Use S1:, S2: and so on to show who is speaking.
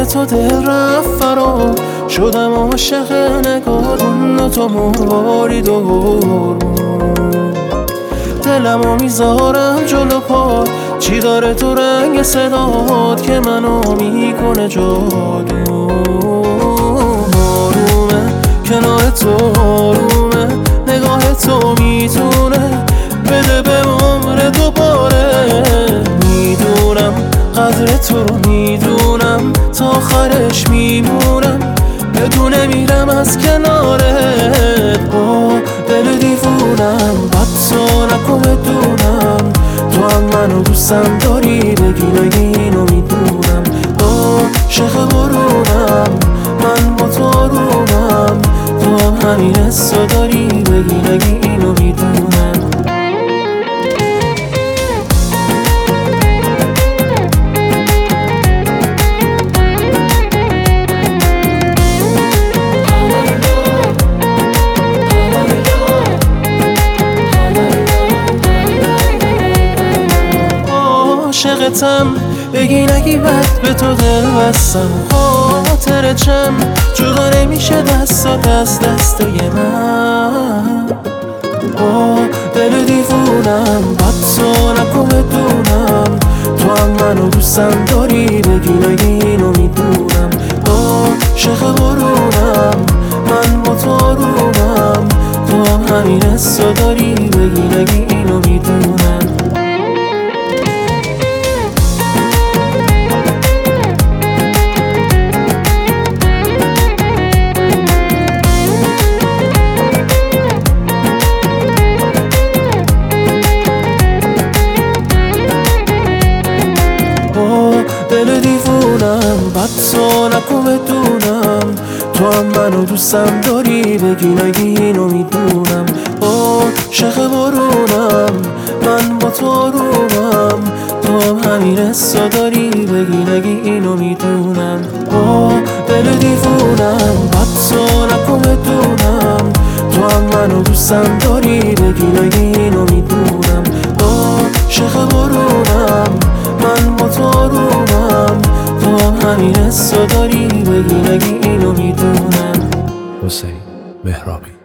S1: تو دل رفت فرا، شدم عاشق نگارون تو مروارید و هرمون. دلمو میذارم جلو پا، چی داره تو رنگ صدات که منو میکنه جادو. آرومه کنار تو، آرومه نگاه تو میتونه بده به عمر دوباره. میدونم قدر تو رو میدونم، تا آخرش میمونم بدون میرم از کنارت. با دل دیوونم بد تو نکن بدونم، تو هم منو دوستم داری، بگی اینو میدونم. عاشق برونم من با تو آرومم، تو هم همین حسو داری، بگی اینو میدونم. عاشقتم بگی نگی بد به تو دل بستم، خاطر چم جدا نمیشه دستات از دستای من. دل دیوونم بد تو نکن بدونم، تو هم منو دوستم داری، بگی اینو میدونم. عاشق برونم من با تو آرومم، تو هم همین حسو داری، بگی اینو میدونم. دل دیوونم بد تو نکن بدونم، تو هم منو دوستم داری، بگی اینو میدونم. عاشق برونم من با تو آرومم، تو هم همین حسو داری، بگی اینو میدونم. دل دیوونم بد تو نکن بدونم، تو هم منو دوستم داری، بگی اینو میدونم. عاشق برونم من با تو آرومم، تو هم همین حسو داری، بگی اینو میدونم.
S2: حسین مهرابی.